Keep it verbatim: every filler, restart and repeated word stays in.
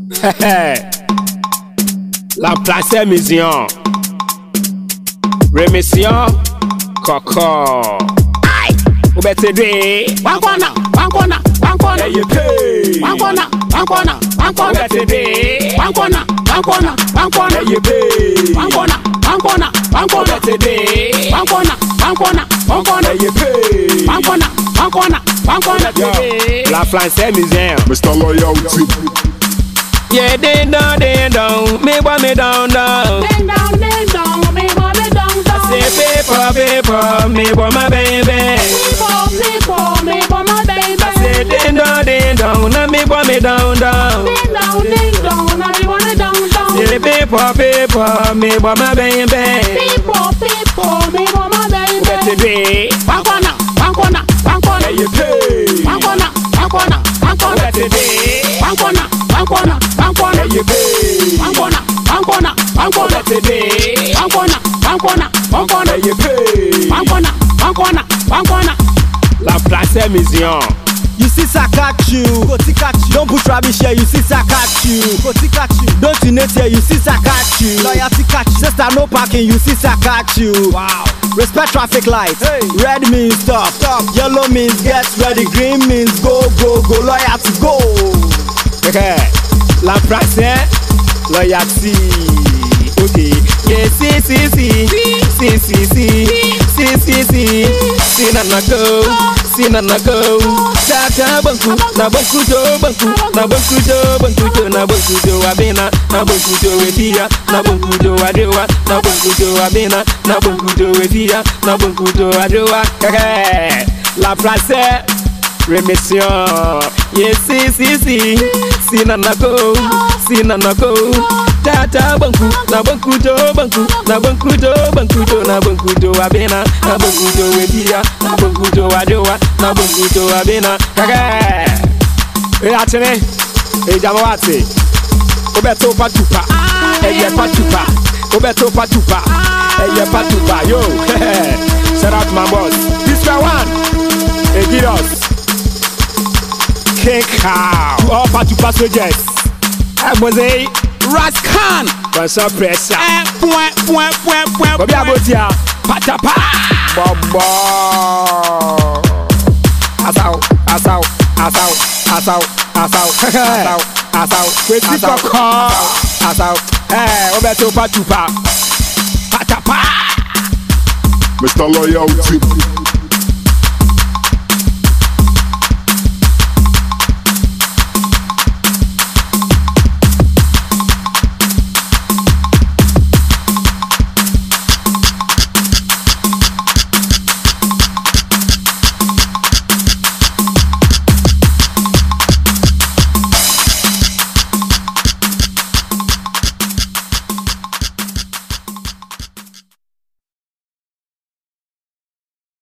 La place mission. Remission. Coco. Aye. Ou better day. One corner, one corner, one corner. Hey, you pay. One corner, one corner, one corner. Better day. One corner, one corner, one corner. Hey, you pay. One corner, one corner, one corner. Better day. One corner, one corner, one corner. Hey, you pay. One corner, one corner, one corner. La place mission. Mister Loyalty. Yeah, ding dong, ding dong. Me boy, me down, down. Ding dong, ding dong, me boy, me dong dong. Say paper, paper, me boy, my baby. People, people, me boy, my baby. Say ding dong, ding dong, now me boy, me down, down. Ding dong, ding dong, now me boy, me dong dong. Say paper, paper, me boy, my baby. People, people, me boy, my baby. Better day. One corner, one corner, one corner. Hey, you pay. One corner, one corner, one corner. Better day. One corner, one corner, one corner. Hey, you pay. One corner, one corner, one corner. Better day. One corner, one corner, one corner. Hey, you pay. One corner, one corner, one corner. La place mission. You see Sakachu, go Tikachu. Don't put rubbish here, you see Sakachu, go Tikachu. Don't unite here, you see Sakachu. Loyalty catch, sister no parking, you see Sakachu. Wow. Respect traffic lights. Hey. Red means stop, stop. Yellow means get ready. Green means go, go, go. Loyalty go. Okay. La place loyalty. Okay. Yeah, see, see, see, see, see, see, see, see, see, see, na na go, see na na go. Ta ta banku, na banku do banku, na banku do banku do, na banku do abena, na banku do wedia, na banku do adewa, na banku do abena, na banku do wedia, na banku do adewa. Okay. La place remission. Yes, see, see, see, see na na go, see na na go. Ta ta banku, na banku do banku, na banku do banku do, na banku do abena, na banku do wedia, na banku do adewa, na banku do abena. Kaka. E atene, e jamawati. Obeto patupa, e ye patupa. Obeto patupa, e ye patupa. Yo, shout out my boss. This one, e give us. King Cow. To all patupa soldiers. I was a Rascan. What's up, pressure? Point, point, point, point. Bobby Abotia. Patapa. Bobo. Asau, asau, asau, asau, asau, asau, asau. Wait, this for call. Asau. Hey, Obeto Patupa. Patapa. Mister Loyalty.